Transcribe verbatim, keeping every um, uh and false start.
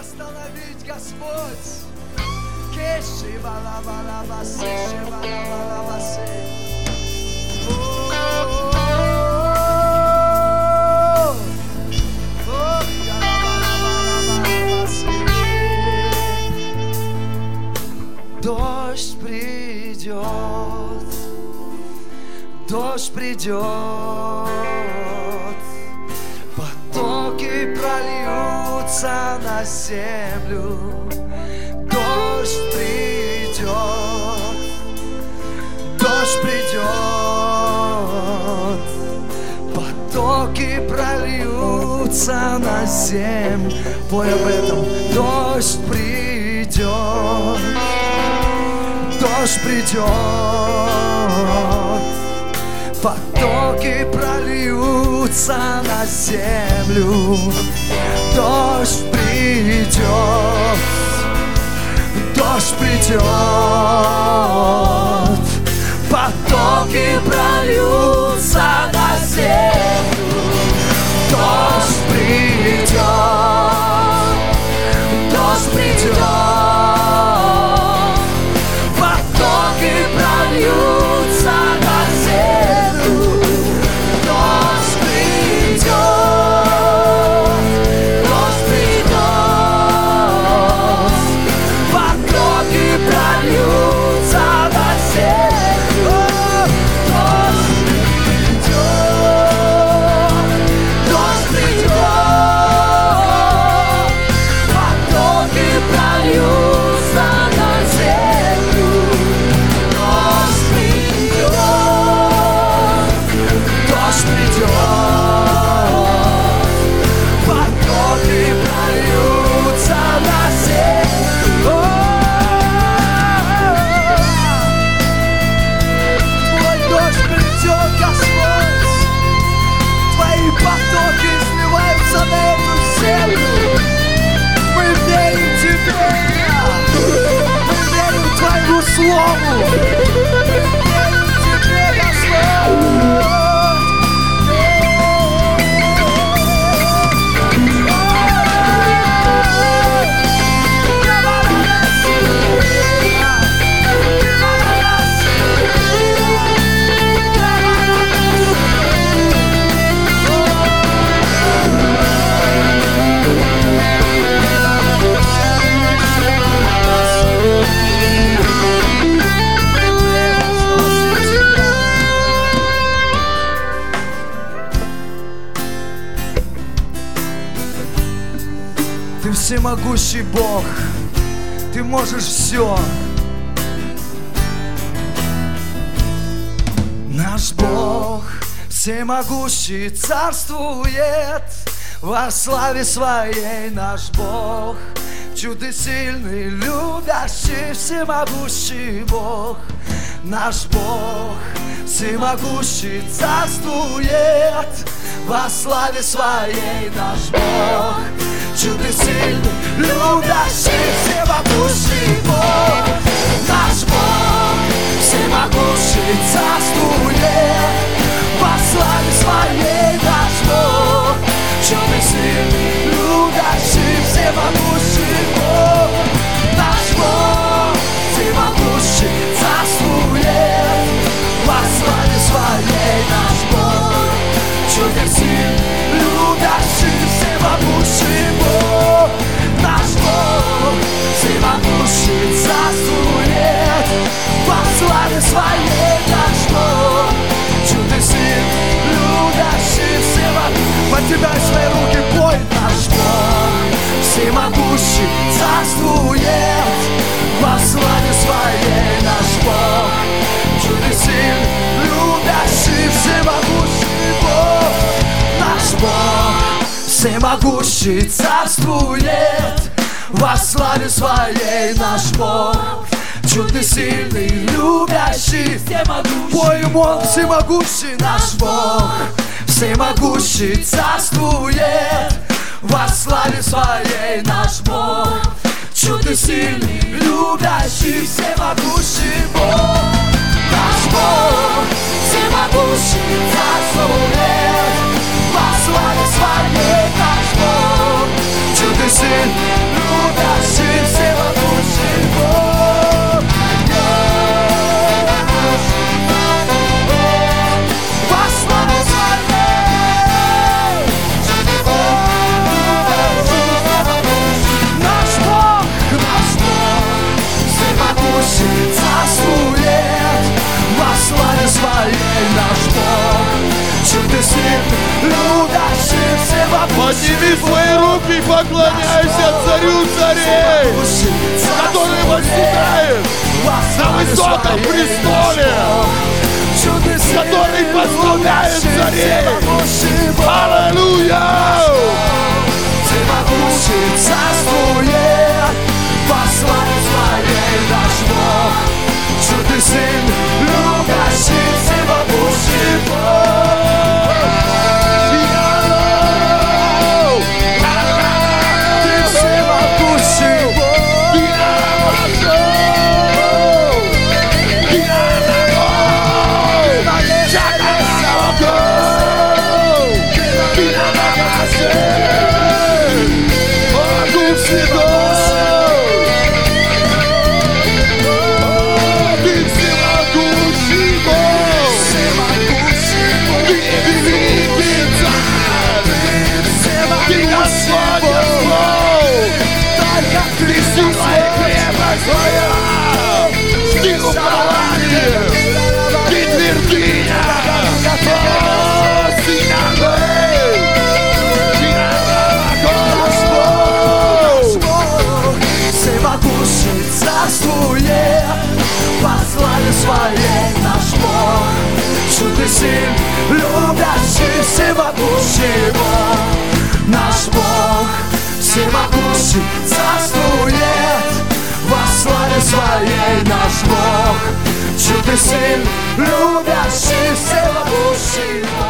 остановить, Господь. Кеши балабалабасы, шибалабалабасы. Дождь придет, дождь придет, потоки прольются на землю. Дождь придет, дождь придет, потоки прольются на землю. Пой об этом. Дождь придет, дождь придет, потоки прольются на землю. Дождь придет, дождь придет, потоки прольются на землю. Дождь придет, дождь придет, потоки прольются на землю. Дождь придет, дождь придет, потоки прольются на землю. Дождь придет, дождь придет, потоки прольются на землю. Дождь придет, дождь придет, потоки прольются на землю. Твой дождь придет, Господь, Твои потоки изливаются на эту землю. Мы верим Тебе, мы верим Твоему Слову, мы верим Тебе, Господь. Ты всемогущий Бог, Ты можешь все. Наш Бог всемогущий царствует во славе Своей. Наш Бог чудесильный, любящий, всемогущий Бог. Наш Бог всемогущий царствует во славе Своей. Наш Бог чудесильный, любящий, всемогущий Бог. Наш Бог всемогущий царствует во славе Своей. Наш Бог чудесильный, любящий, всемогущий Бог. Наш Бог всемогущий царствует во славе Своей. Наш Бог чудесильный, любящий, всемогущий Бог. Наш Бог всемогущий царствует во славе Своей. Наш Бог чудесильный, любящий, всемогущий. Поднимай свои руки, пой. Наш Бог всемогущий царствует во славе Своей. Наш Бог чудесильный, любящий, всемогущий Бог. Наш Бог всемогущий царствует во славе Своей. Наш Бог чудесильный, любящий, всемогущий. Поем Он всемогущий. Наш Бог всемогущий царствует во славе Своей. Наш Бог чудесильный, любящий, всемогущий Бог. Наш Бог всемогущий царствует во славе Своей. Наш Бог чудесильный, любящий, всемогущий. Подними свои руки и поклоняйся Царю царей, который восседает на высоком престоле, который поставляет царей. Аллилуйя! Всемогущий царствует, во славе своей наш Бог. Чудный Сын, любящий, всемогущий Бог. Ты всемогущий Бог. Ты упование, ты твердыня, всемогущий царствует, во славе своей наш Бог. Чудный Сын, любящий, всемогущий Бог. Наш Бог, всемогущий царствует, во славе своей наш Бог. Чудный Сын, любящий, всемогущий Бог.